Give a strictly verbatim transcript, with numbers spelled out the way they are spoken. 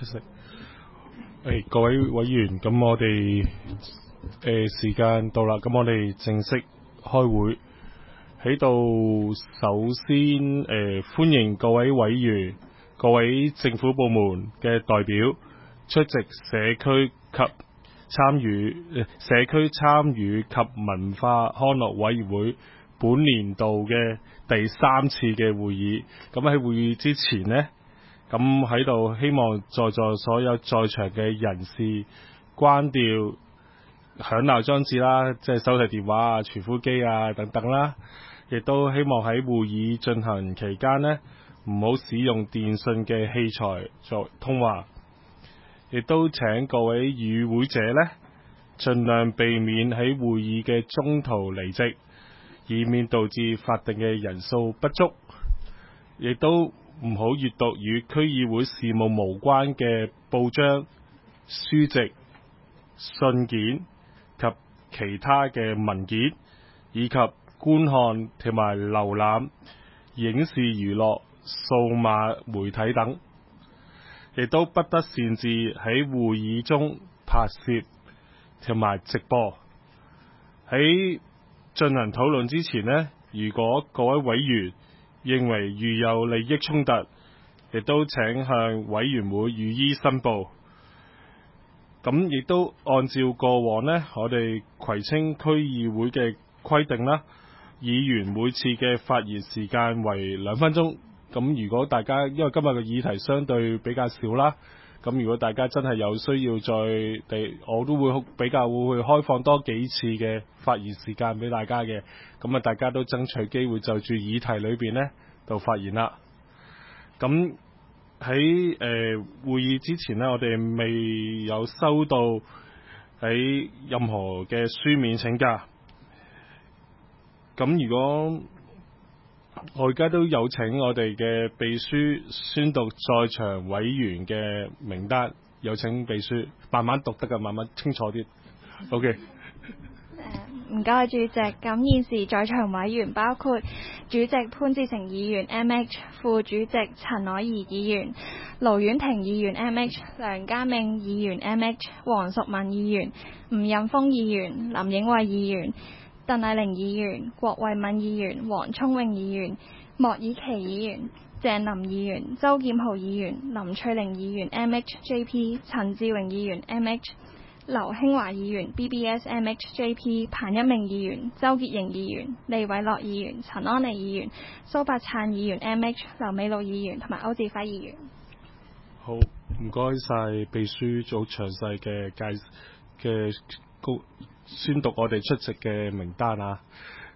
息。誒，各位委員，咁我哋誒時間到啦，咁我哋正式開會。喺度首先誒、呃、歡迎各位委員、各位政府部門嘅代表出席社區及參與社區參與及文化康樂委員會本年度嘅第三次嘅會議。咁喺會議之前呢，咁喺度希望在座所有在場嘅人士關掉響鬧裝置啦，即係手提電話啊、傳呼機啊等等啦。亦都希望喺會議進行期間呢，唔好使用電訊嘅器材作通話。亦都請各位與會者呢，盡量避免喺會議嘅中途離席，以免導致法定嘅人數不足。亦都唔好閱讀與區議會事務無關嘅報章、書籍、信件及其他嘅文件，以及觀看同埋瀏覽影視娛樂、數碼媒體等，亦都不得擅自喺會議中拍攝同埋直播。喺進行討論之前呢，如果各位委員認為遇有利益衝突，亦都請向委員會予以申報。咁亦都按照過往呢，我哋葵青區議會嘅規定啦，議員每次嘅發言時間為兩分鐘。咁如果大家因為今日嘅議題相對比較少啦，咁如果大家真係有需要再地，我都會比較會開放多幾次嘅發言時間俾大家嘅。咁啊，大家都爭取機會就住議題裏邊呢度發言啦。咁喺誒會議之前呢，我哋未有收到喺任何嘅書面請假。咁如果我而家都有請我哋嘅秘書宣讀在場委員嘅名單，有請秘書慢慢讀得㗎，慢慢清楚啲。OK。 唔該，主席。咁現時在場委員包括主席潘志成議員 M H、副主席陳凱儀議員、盧婉婷議員 M H、梁家銘議員 M H、黃淑敏議員、吳任峰議員、林影惠議員、鄧麗玲議員、郭慧敏議員、黃聰穎議員、莫以琪議員、鄭林議員、周劍豪議員、林翠玲議員 M H J P、陳志榮議員 M H、劉興華議員 B B S M H J P、彭一鳴議員、周潔瑩議員、利偉樂議員、陳安妮議員、蘇伯燦議員 M H、劉美露議員同埋歐志輝議員。 好，唔該晒秘書做詳細嘅介嘅高宣讀我哋出席嘅名單啊。